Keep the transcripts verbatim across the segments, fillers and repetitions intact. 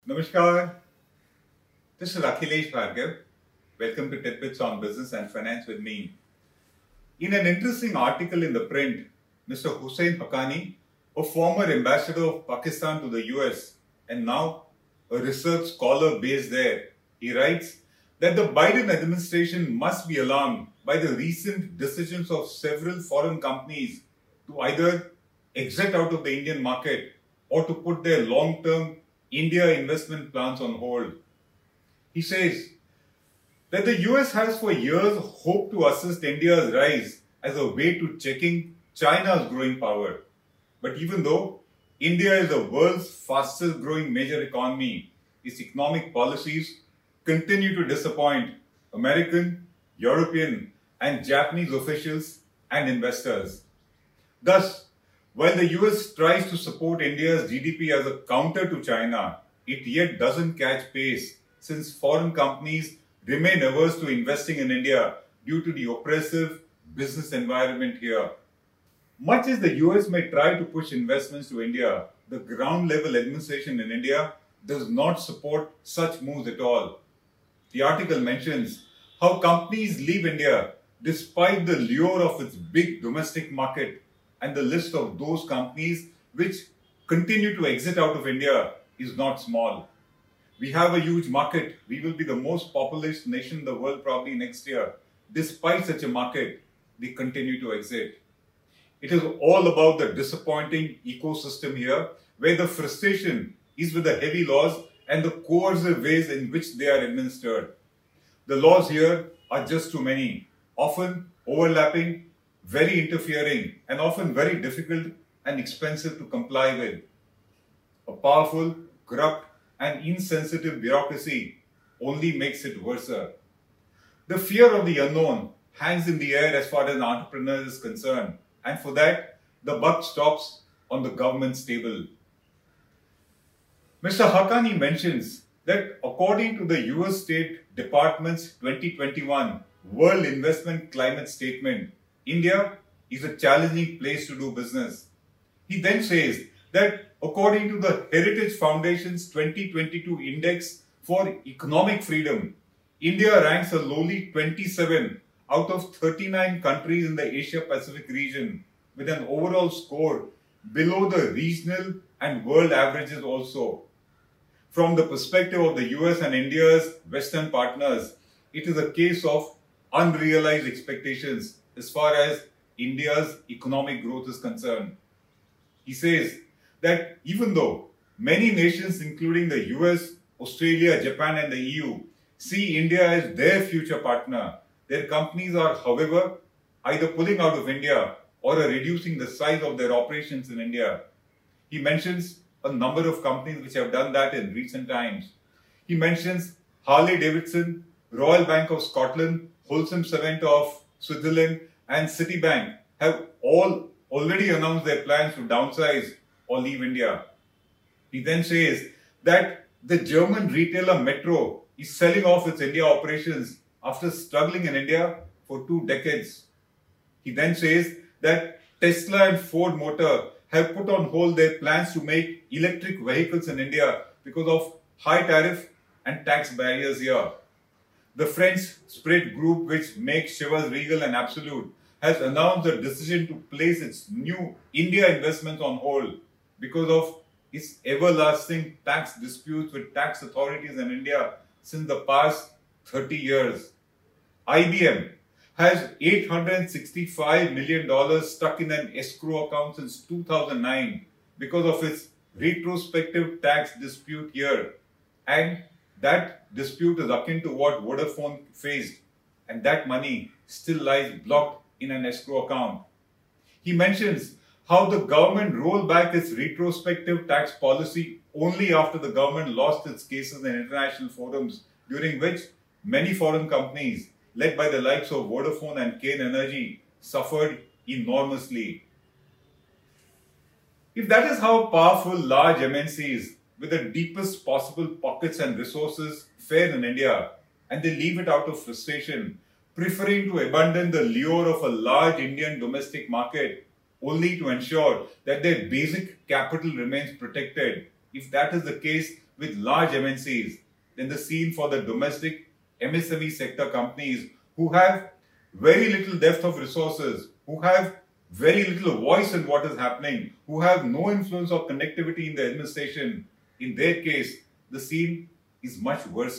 Namaskar, this is Akhilesh Bhargav. Welcome to Tidbits on Business and Finance with me. In an interesting article in the print, Mister Hussain Haqqani, a former ambassador of Pakistan to the U S and now a research scholar based there, he writes that the Biden administration must be alarmed by the recent decisions of several foreign companies to either exit out of the Indian market or to put their long-term India investment plans on hold. He says that the U S has for years hoped to assist India's rise as a way to checking China's growing power. But even though India is the world's fastest growing major economy, its economic policies continue to disappoint American, European, and Japanese officials and investors. Thus, while the U S tries to support India's G D P as a counter to China, it yet doesn't catch pace since foreign companies remain averse to investing in India due to the oppressive business environment here. Much as the U S may try to push investments to India, the ground level administration in India does not support such moves at all. The article mentions how companies leave India despite the lure of its big domestic market, and the list of those companies which continue to exit out of India is not small. We have a huge market. We will be the most populous nation in the world probably next year. Despite such a market, they continue to exit. It is all about the disappointing ecosystem here, where the frustration is with the heavy laws and the coercive ways in which they are administered. The laws here are just too many, often overlapping, very interfering, and often very difficult and expensive to comply with. A powerful, corrupt, and insensitive bureaucracy only makes it worse. The fear of the unknown hangs in the air as far as entrepreneurs is concerned, and for that, the buck stops on the government's table. Mister Haqqani mentions that according to the U S State Department's twenty twenty-one World Investment Climate Statement, India is a challenging place to do business. He then says that according to the Heritage Foundation's twenty twenty-two Index for Economic Freedom, India ranks a lowly twenty-seven out of thirty-nine countries in the Asia-Pacific region, with an overall score below the regional and world averages also. From the perspective of the U S and India's Western partners, it is a case of unrealized expectations as far as India's economic growth is concerned. He says that even though many nations including the U S, Australia, Japan and the E U see India as their future partner, their companies are, however, either pulling out of India or are reducing the size of their operations in India. He mentions a number of companies which have done that in recent times. He mentions Harley-Davidson, Royal Bank of Scotland, Holcim Cement of Switzerland and Citibank have all already announced their plans to downsize or leave India. He then says that the German retailer Metro is selling off its India operations after struggling in India for two decades. He then says that Tesla and Ford Motor have put on hold their plans to make electric vehicles in India because of high tariff and tax barriers here. The French Spirit Group, which makes Chivas Regal and Absolute, has announced a decision to place its new India investments on hold because of its everlasting tax disputes with tax authorities in India since the past thirty years. I B M has eight hundred sixty-five million dollars stuck in an escrow account since two thousand nine because of its retrospective tax dispute here. And that dispute is akin to what Vodafone faced, and that money still lies blocked in an escrow account. He mentions how the government rolled back its retrospective tax policy only after the government lost its cases in international forums, during which many foreign companies, led by the likes of Vodafone and Kane Energy, suffered enormously. If that is how powerful large M N Cs with the deepest possible pockets and resources fare in India, and they leave it out of frustration, preferring to abandon the lure of a large Indian domestic market only to ensure that their basic capital remains protected. If that is the case, with large M N Cs, then the scene for the domestic M S M E sector companies who have very little depth of resources, who have very little voice in what is happening, who have no influence or connectivity in the administration, in their case, the scene is much worse.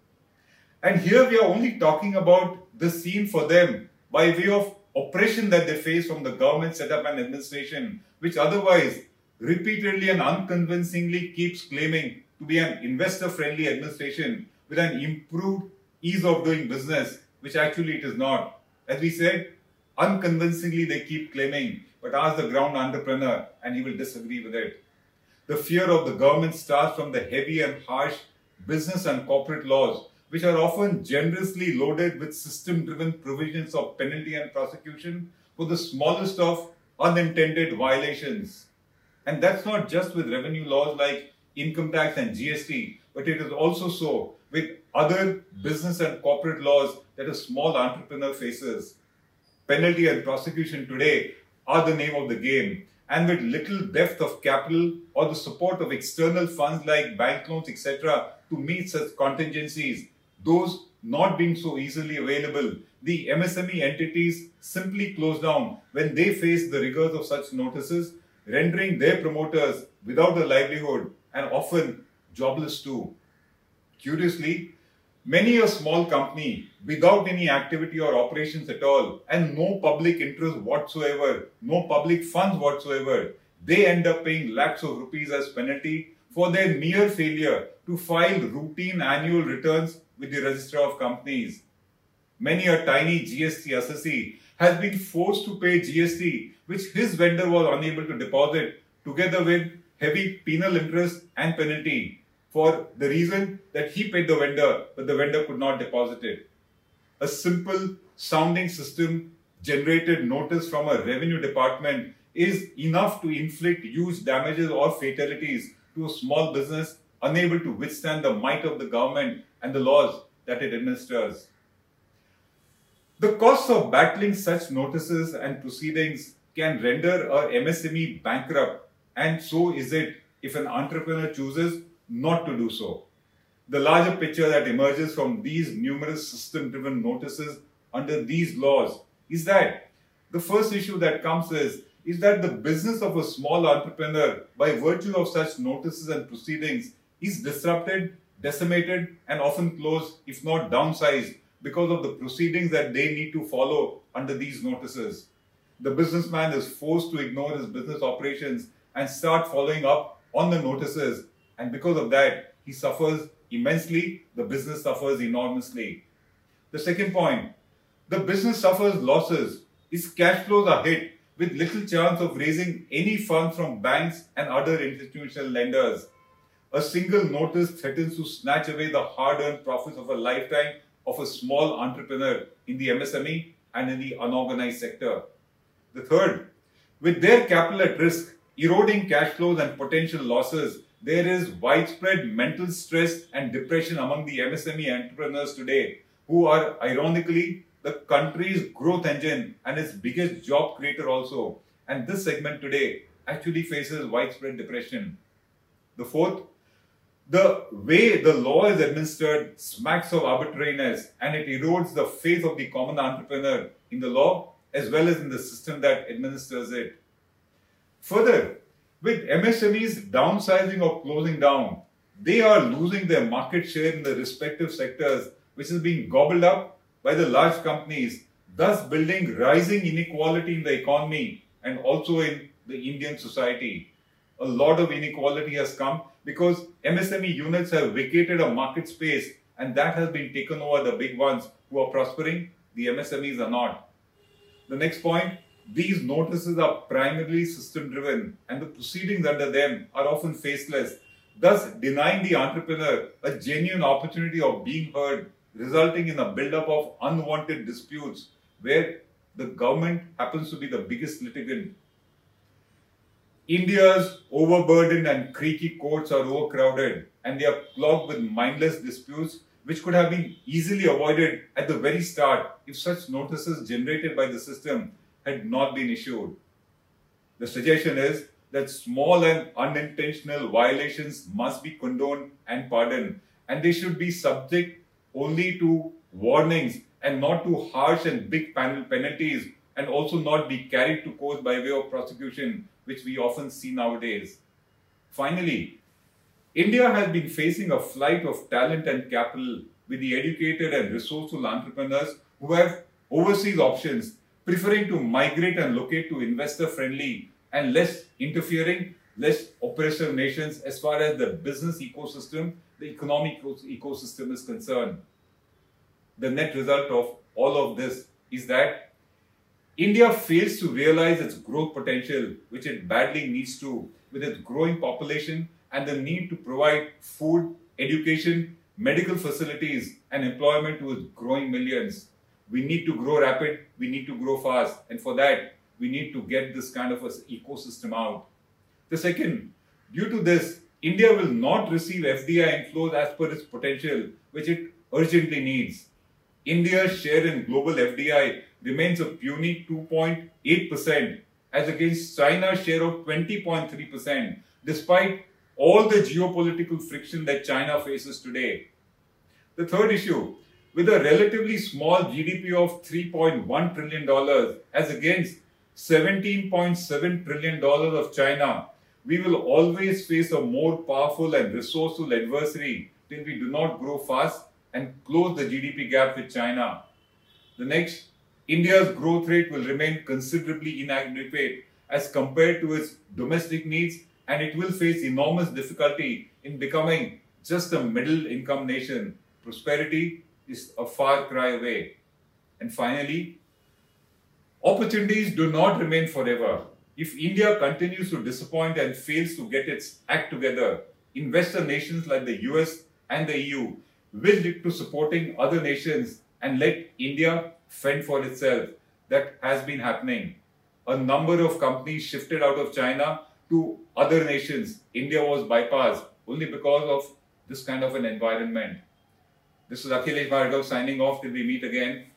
And here we are only talking about the scene for them by way of oppression that they face from the government setup and administration, which otherwise repeatedly and unconvincingly keeps claiming to be an investor-friendly administration with an improved ease of doing business, which actually it is not. As we said, unconvincingly they keep claiming, but ask the ground entrepreneur and he will disagree with it. The fear of the government starts from the heavy and harsh business and corporate laws, which are often generously loaded with system-driven provisions of penalty and prosecution for the smallest of unintended violations. And that's not just with revenue laws like income tax and G S T, but it is also so with other business and corporate laws that a small entrepreneur faces. Penalty and prosecution today are the name of the game, and with little depth of capital or the support of external funds like bank loans, et cetera, to meet such contingencies, those not being so easily available, the M S M E entities simply close down when they face the rigors of such notices, rendering their promoters without a livelihood and often jobless too. Curiously, many a small company without any activity or operations at all and no public interest whatsoever, no public funds whatsoever, they end up paying lakhs of rupees as penalty for their mere failure to file routine annual returns with the Registrar of Companies. Many a tiny G S T assessee has been forced to pay G S T which his vendor was unable to deposit, together with heavy penal interest and penalty, for the reason that he paid the vendor but the vendor could not deposit it. A simple sounding system generated notice from a revenue department is enough to inflict huge damages or fatalities to a small business unable to withstand the might of the government and the laws that it administers. The costs of battling such notices and proceedings can render a M S M E bankrupt, and so is it if an entrepreneur chooses not to do so. The larger picture that emerges from these numerous system-driven notices under these laws is that the first issue that comes is, is that the business of a small entrepreneur, by virtue of such notices and proceedings, is disrupted, decimated, and often closed, if not downsized, because of the proceedings that they need to follow under these notices. The businessman is forced to ignore his business operations and start following up on the notices, and because of that, he suffers immensely, the business suffers enormously. The second point, the business suffers losses. Its cash flows are hit with little chance of raising any funds from banks and other institutional lenders. A single notice threatens to snatch away the hard-earned profits of a lifetime of a small entrepreneur in the M S M E and in the unorganized sector. The third, with their capital at risk, eroding cash flows and potential losses, there is widespread mental stress and depression among the M S M E entrepreneurs today, who are ironically the country's growth engine and its biggest job creator also. And this segment today actually faces widespread depression. The fourth, the way the law is administered smacks of arbitrariness, and it erodes the faith of the common entrepreneur in the law as well as in the system that administers it. Further, with M S M Es downsizing or closing down, they are losing their market share in the respective sectors, which is being gobbled up by the large companies, thus building rising inequality in the economy and also in the Indian society. A lot of inequality has come because M S M E units have vacated a market space, and that has been taken over the big ones who are prospering. The M S M Es are not. The next point, these notices are primarily system-driven, and the proceedings under them are often faceless, thus denying the entrepreneur a genuine opportunity of being heard, resulting in a build-up of unwanted disputes where the government happens to be the biggest litigant. India's overburdened and creaky courts are overcrowded, and they are clogged with mindless disputes which could have been easily avoided at the very start if such notices generated by the system had not been issued. The suggestion is that small and unintentional violations must be condoned and pardoned, and they should be subject only to warnings and not to harsh and big penalties, and also not be carried to court by way of prosecution, which we often see nowadays. Finally, India has been facing a flight of talent and capital with the educated and resourceful entrepreneurs who have overseas options, preferring to migrate and locate to investor-friendly and less interfering, less oppressive nations as far as the business ecosystem, the economic ecosystem is concerned. The net result of all of this is that India fails to realize its growth potential, which it badly needs to, with its growing population and the need to provide food, education, medical facilities, and employment to its growing millions. We need to grow rapid, we need to grow fast, and for that, we need to get this kind of an ecosystem out. The second, due to this, India will not receive F D I inflows as per its potential, which it urgently needs. India's share in global F D I remains a puny two point eight percent as against China's share of twenty point three percent, despite all the geopolitical friction that China faces today. The third issue, with a relatively small G D P of three point one trillion dollars as against seventeen point seven trillion dollars of China, we will always face a more powerful and resourceful adversary till we do not grow fast and close the G D P gap with China. The next, India's growth rate will remain considerably inadequate as compared to its domestic needs, and it will face enormous difficulty in becoming just a middle income nation. Prosperity is a far cry away. And finally, opportunities do not remain forever. If India continues to disappoint and fails to get its act together, investor nations like the U S and the E U will look to supporting other nations and let India fend for itself. That has been happening. A number of companies shifted out of China to other nations. India was bypassed only because of this kind of an environment. This is Akhilesh Bhargav signing off till we meet again.